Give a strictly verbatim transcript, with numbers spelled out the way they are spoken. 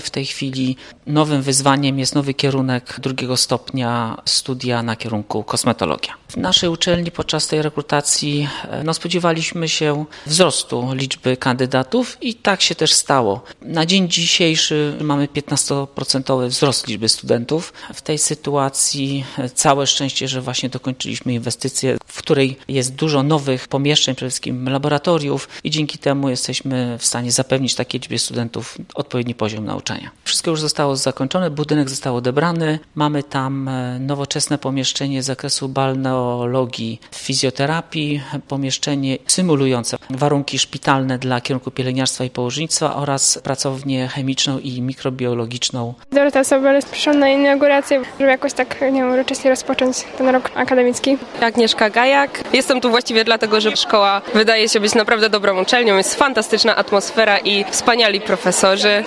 W tej chwili nowym wyzwaniem jest nowy kierunek drugiego stopnia studia na kierunku kosmetologia. W naszej uczelni podczas tej rekrutacji no, spodziewaliśmy się wzrostu liczby kandydatów i tak się też stało. Na dzień dzisiejszy mamy piętnastoprocentowy wzrost liczby studentów. W tej sytuacji całe szczęście, że właśnie dokończyliśmy inwestycję, w której jest dużo nowych pomieszczeń, przede wszystkim laboratoriów i dzięki temu jesteśmy w stanie zapewnić takiej liczbie studentów odpowiedni poziom nauczania. Wszystko już zostało zakończone, budynek został odebrany. Mamy tam nowoczesne pomieszczenie z zakresu balneologii, fizjoterapii, pomieszczenie symulujące warunki szpitalne dla kierunku pielęgniarstwa i położnictwa oraz pracownię chemiczną i mikrobiologiczną. Dorota Sobel, przyszłam na inaugurację, żeby jakoś tak, nie wiem, uroczyście rozpocząć ten rok akademicki. Agnieszka Gajak. Jestem tu właściwie dlatego, że szkoła wydaje się być naprawdę dobrą uczelnią. Jest fantastyczna atmosfera i wspaniali profesorzy.